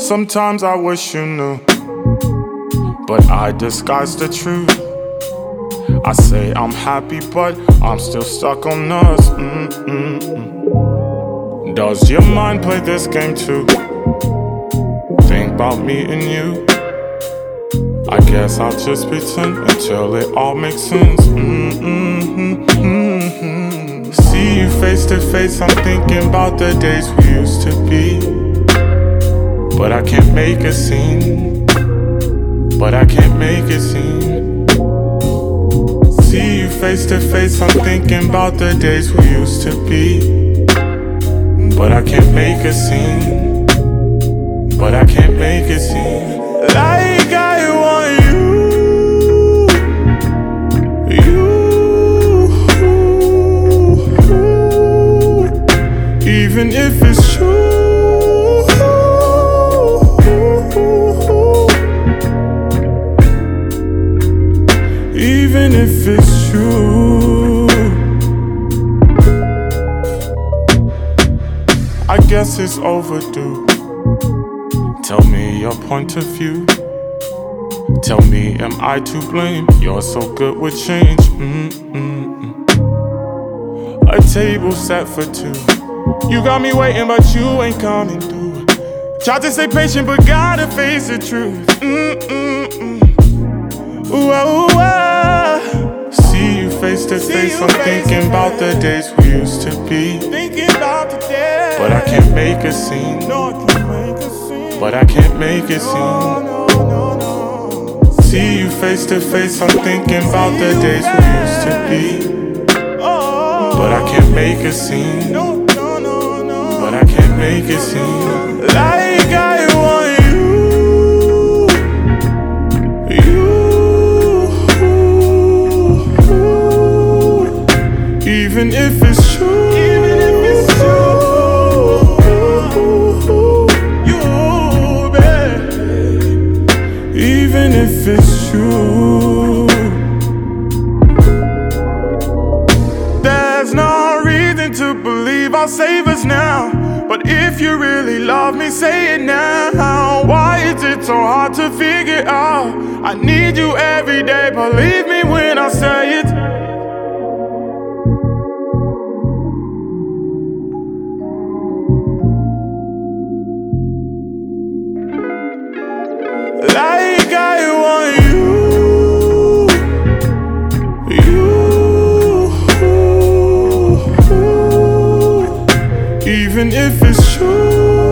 sometimes I wish you knew, but I disguise the truth. I say I'm happy, but I'm still stuck on us. Does your mind play this game too? Think about me and you. I guess I'll just pretend until it all makes sense. See you face to face, I'm thinking about the days we used to be. But I can't make a scene. But I can't make a scene. See you face to face, I'm thinking about the days we used to be. But I can't make a scene. But I can't make a scene. Like I want you, even if it's true. Even if it's true. I guess it's overdue. Tell me your point of view. Tell me, am I to blame? You're so good with change. A table set for two. You got me waiting, but you ain't coming through. Tried to stay patient, but gotta face the truth. Ooh, ooh, ah. See you face to face, I'm thinking about the days we used to be. But I can't make a scene. But I can't make a scene. See you face to face, I'm thinking about the days we used to be. But I can't make a scene. But I can't make a scene. Like I want you, even if it's true. Even if it's true. There's no reason to believe I'll save us now. But if you really love me, say it now. Why is it so hard to figure out? I need you every day, believe me when I say it. Like I want you, even if it's true.